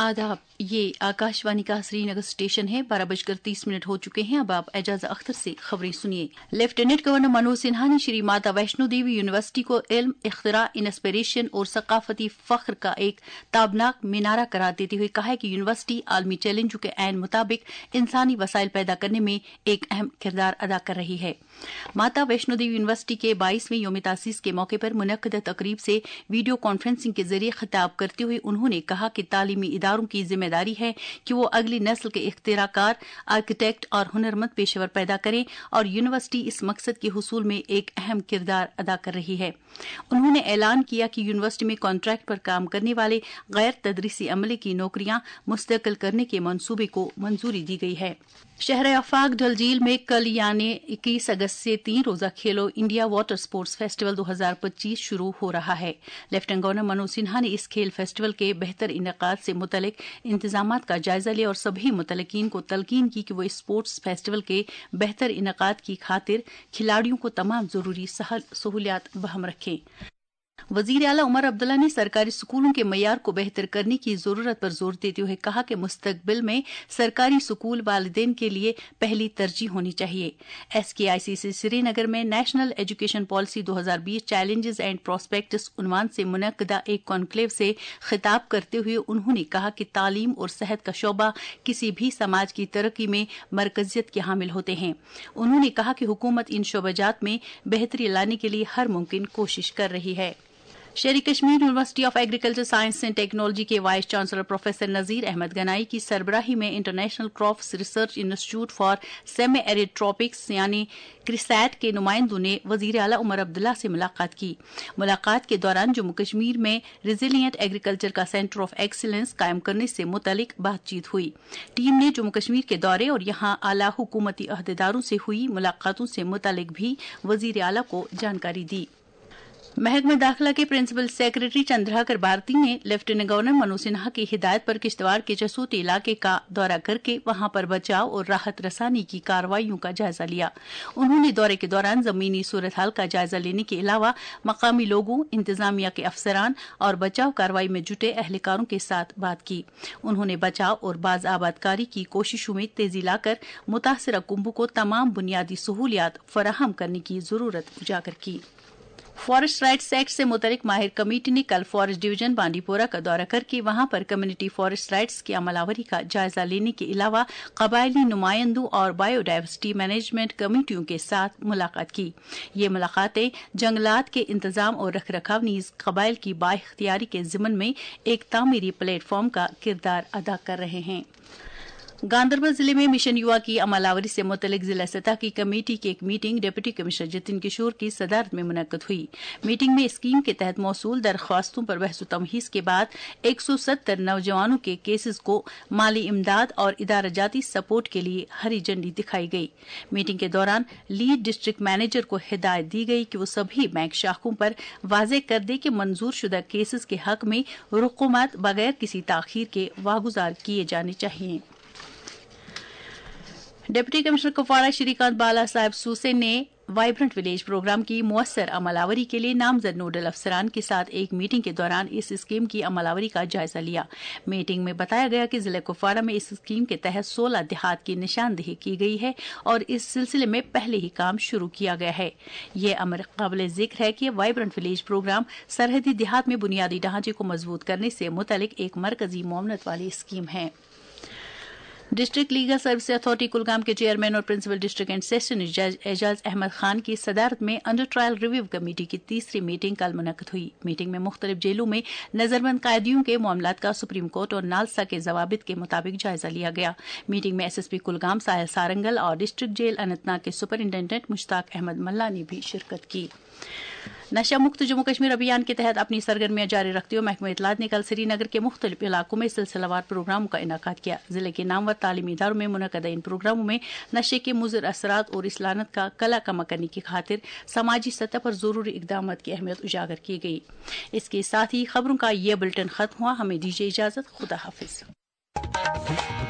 आदाब, ये आकाशवाणी का श्रीनगर स्टेशन है। 12:30 हो चुके हैं। अब आप एजाज अख्तर से खबरें सुनिए। लेफ्टिनेंट गवर्नर मनोज सिन्हा ने श्री माता वैष्णो देवी यूनिवर्सिटी को इल्म, इख्तिरा, इंस्पिरेशन और सकाफती फख्र का एक ताबनाक मीनारा करार देते हुए कहा है कि यूनिवर्सिटी आलमी चैलेंजों के ऐन मुताबिक इंसानी वसाइल पैदा करने में एक अहम किरदार अदा कर रही है। माता वैष्णो देवी यूनिवर्सिटी के 22वें यौम तासीस के मौके पर मुनक्कद तकरीब से वीडियो कॉन्फ्रेंसिंग के जरिए खिताब करते हुए उन्होंने कहा कि तालीमी इदारों की जिम्मेदारी है कि वो अगली नस्ल के इख्तिराकार, आर्किटेक्ट और हुनरमंद पेशेवर पैदा करें और यूनिवर्सिटी इस मकसद के हुसूल में एक अहम किरदार अदा कर रही है। उन्होंने ऐलान किया कि यूनिवर्सिटी में कॉन्ट्रैक्ट पर काम करने वाले गैर तदरीसी अमले की नौकरियां मुस्तकिल करने के मंसूबे को मंजूरी दी गई है। शहर आफाक डल झील में कल यानी 21 अगस्त से 3 रोजा खेलो इंडिया वाटर स्पोर्ट्स फेस्टिवल 2025 शुरू हो रहा है। लेफ्टिनेंट गवर्नर मनोज सिन्हा ने इस खेल फेस्टिवल के बेहतर इनेकाद से मुतल्लिक इंतजामात का जायजा लिया और सभी मुतल्लिकीन को तलकीन की कि वो इस स्पोर्ट्स फेस्टिवल के बेहतर इनेकाद की खातिर खिलाड़ियों को तमाम जरूरी सहूलियात बहम रखें। वजीर आला उमर अब्दुल्ला ने सरकारी स्कूलों के मयार को बेहतर करने की जरूरत पर जोर देते हुए कहा कि मुस्तकबिल में सरकारी स्कूल वालिदैन के लिए पहली तरजीह होनी चाहिए। SKICC श्रीनगर में national education policy 2020 challenges and prospects उन्वान से मुनक्कदा एक कॉन्क्लेव से खिताब करते हुए उन्होंने कहा कि तालीम और सेहत का शोबा किसी भी समाज की तरक्की में मरकजियत के हामिल होते हैं। उन्होंने कहा कि हुकूमत इन शोबाजात में बेहतरी लाने के लिए हर मुमकिन कोशिश कर रही है। Sher Kashmir university of agriculture science and technology के vice chancellor professor Nazir Ahmad Ganai की सरबराही में international crops research institute for semi arid tropics यानी क्रिसैट के नुमाइंदों ने वजीर आला उमर अब्दुल्ला से मुलाकात की। मुलाकात के दौरान जम्मू कश्मीर में रिजिलियंट एग्रीकल्चर का सेंटर ऑफ एक्सीलेंस कायम करने से मुतल्लिक बातचीत हुई। टीम ने जम्मू कश्मीर के दौरे और यहां आला हुकूमती अहदेदारों से हुई मुलाकातों से मुतल्लिक भी वजीर आला को जानकारी दी। महकमा दाखिला के प्रिंसिपल सेक्रेटरी चंद्रहाकर भारती ने लेफ्टिनेंट गवर्नर मनोज सिन्हा की हिदायत पर किश्तवाड़ के जसूटी इलाके का दौरा करके वहां पर बचाव और राहत रसानी की कार्रवाइयों का जायजा लिया। उन्होंने दौरे के दौरान जमीनी सूरत हाल का जायजा लेने के अलावा मकामी लोगों, इंतजामिया के अफसरान और बचाव कार्रवाई में जुटे अहलकारों के साथ बात की। उन्होंने बचाव और बाज आबादकारी की कोशिशों में तेजी लाकर मुतासरा कुंभों को तमाम बुनियादी सहूलियात फराहम करने की जरूरत उजागर की। फॉरेस्ट राइट्स एक्ट से मुतल्लिक माहिर कमेटी ने कल फॉरेस्ट डिवीजन बांडीपोरा का दौरा करके वहां पर कम्युनिटी फॉरेस्ट राइट्स की अमलावरी का जायजा लेने के अलावा कबायली नुमाइंदों और बायोडाइवर्सिटी मैनेजमेंट कमेटियों के साथ मुलाकात की। ये मुलाकातें जंगलात के इंतजाम और रखरखाव नीज कबाइल की बाइख्तियारी के जिम्मन में एक तामीरी प्लेटफॉर्म का किरदार अदा कर रहे हैं। गांधरबल जिले में मिशन युवा की अमलावरी से मुतल्लिक जिला सतह की कमेटी की एक meeting deputy commissioner Jitin Kishore की सदारत में मुनक्कद हुई। मीटिंग में स्कीम के तहत मौसूल दरख्वास्तों पर बहस तमहीज के बाद 170 नौजवानों के केसेस को माली इमदाद और इदारा जाती सपोर्ट के लिए हरी झंडी दिखाई गई। मीटिंग के दौरान लीड डिस्ट्रिक्ट मैनेजर को हिदायत दी गई कि वो सभी बैंक शाखों पर वाजे कर दे कि मंजूर शुदा केसेस के हक में रुकुमत बगैर किसी ताखीर के वागुजार किए जाने चाहिए। Deputy commissioner Kupwara Srikanth Balasaheb Susse ने वाइब्रेंट विलेज प्रोग्राम की मुअस्सर अमलावरी के लिए नामजद नोडल अफसरान के साथ एक मीटिंग के दौरान इस स्कीम की अमलावरी का जायजा लिया। मीटिंग में बताया गया कि जिला कुपवाड़ा में इस स्कीम के तहत 16 देहात की निशानदेही की गई है और इस सिलसिले में पहले ही काम शुरू किया गया है। ये अमर काबिल जिक्र है कि वाइब्रेंट विलेज प्रोग्राम सरहदी देहात में बुनियादी ढांचे को मजबूत करने से मुतल्लिक एक मरकजी मुआवनत वाली स्कीम है। District legal service authority Kulgam के चेयरमैन और प्रिंसिपल डिस्ट्रिक्ट एंड सेशन जज एजाज अहमद खान की सदारत में अंडर ट्रायल रिव्यू कमेटी की तीसरी मीटिंग कल मुनक्कद हुई। मीटिंग में मुख्तलिफ जेलों में नजरबंद कैदियों के मामलात का सुप्रीम कोर्ट और नालसा के जवाबित के मुताबिक जायजा लिया गया। मीटिंग में SSP कुलगाम साहिल सारंगल और डिस्ट्रिक्ट जेल अनंतनाग के सुपरिंटेंडेंट मुश्ताक अहमद मल्ला ने भी शिरकत की। नशा मुक्त जम्मू कश्मीर अभियान के तहत अपनी सरगर्मियां जारी रखते हुए महकमा इत्तलात ने कल श्रीनगर के मुख्तलिफ इलाकों में सिलसिलावार प्रोग्रामों का इनेकाद किया। जिले के नामवर तालीमी इदारों में मुनक्कद इन प्रोग्रामों में नशे के मुज़र असरात और इस लानत का कला कमा करने की खातिर समाजी सतह पर जरूरी इकदाम की अहमियत उजागर की गई। इसके साथ ही खबरों का ये बुलेटिन खत्म हुआ। हमें दीजिए इजाजत। खुदा हाफिज।